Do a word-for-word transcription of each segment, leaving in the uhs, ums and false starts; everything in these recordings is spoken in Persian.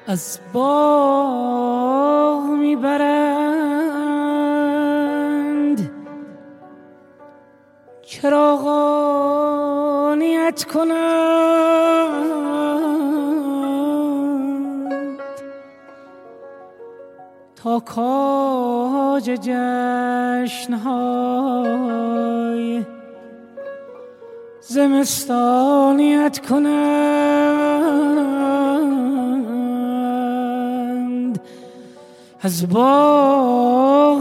از باغ میبرند چراغانیت کنند تا کاج جشنهای زمستانیت کنند. از باغ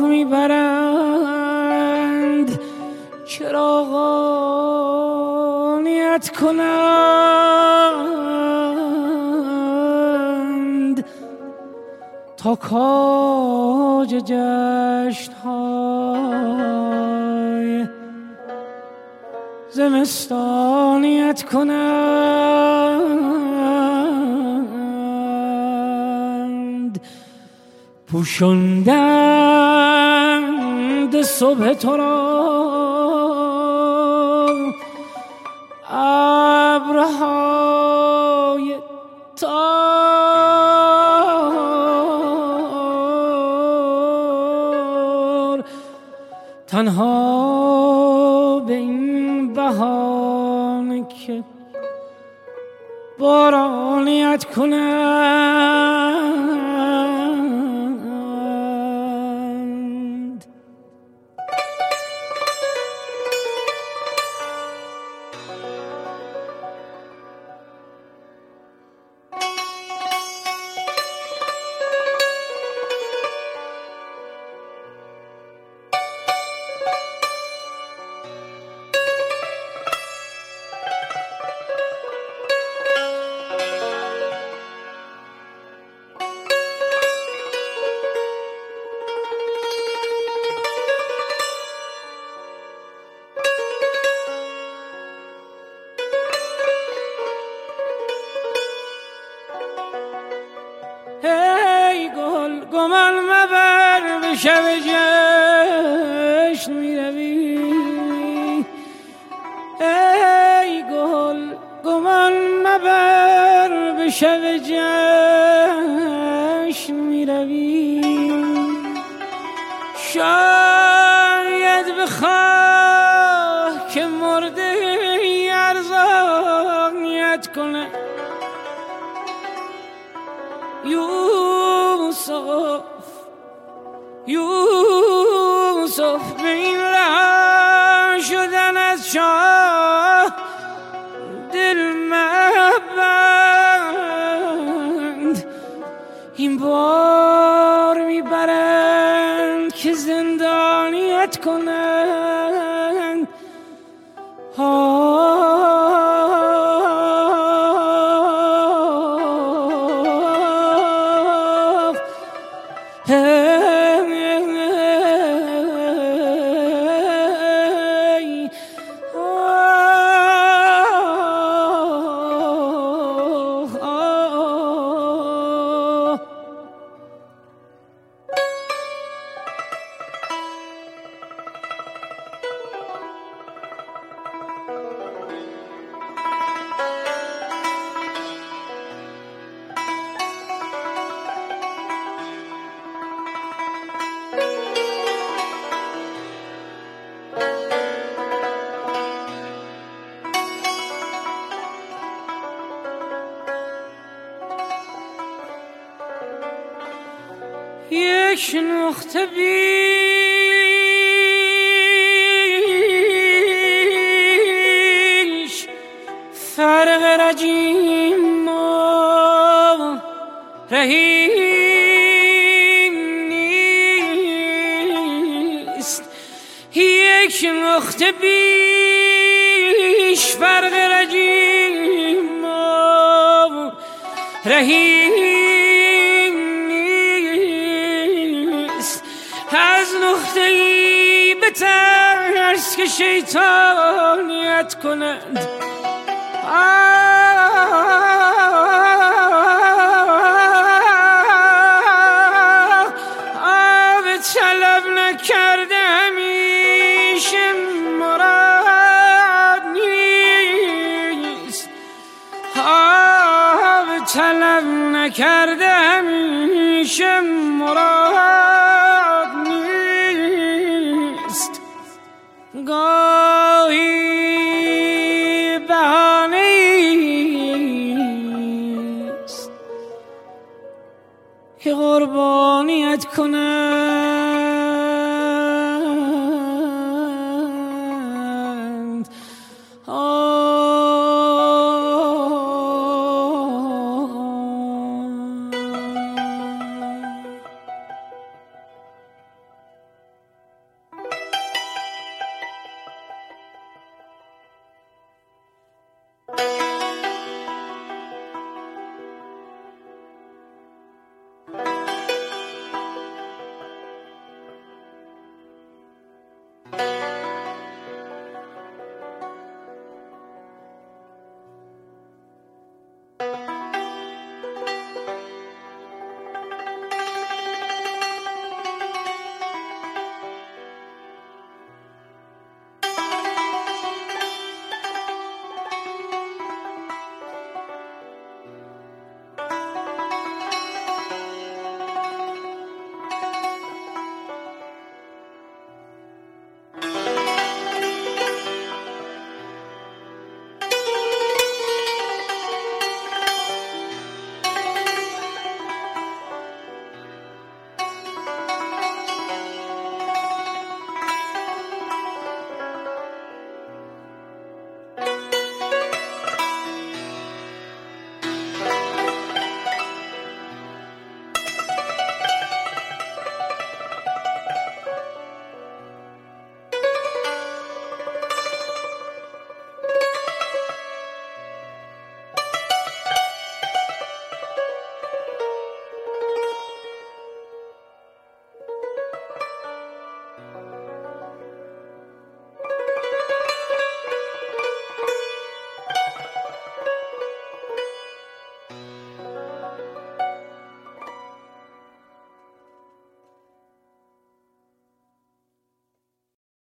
میبرند چراغانیت کنند تا کاج جشنهای زمستانیت کنند. پوشاندند صبح تو را ابرهای تار، تنها به این بهانه که بارانیت کنند. ای گل گمان مبر به شب جشن می روی، ای گل گمان مبر به شب جشن می روی. شاید بخواه که مرده ارزانیت کنه یوسف، یوسف به این راه شدن از شاه دل مبند. این بار میبرند که زندانیت کنند. یک نقطه بیش فرق رجیم و رحیم نیست. یک نقطه بیش فرق رجیم و رحیم از نقطه ای به ترس که شیطانیت کنند. آب طلب نکرده همیشه مراد نیست. آب طلب نکرده گاهی بهانه‌ایست که قربانیت کنم.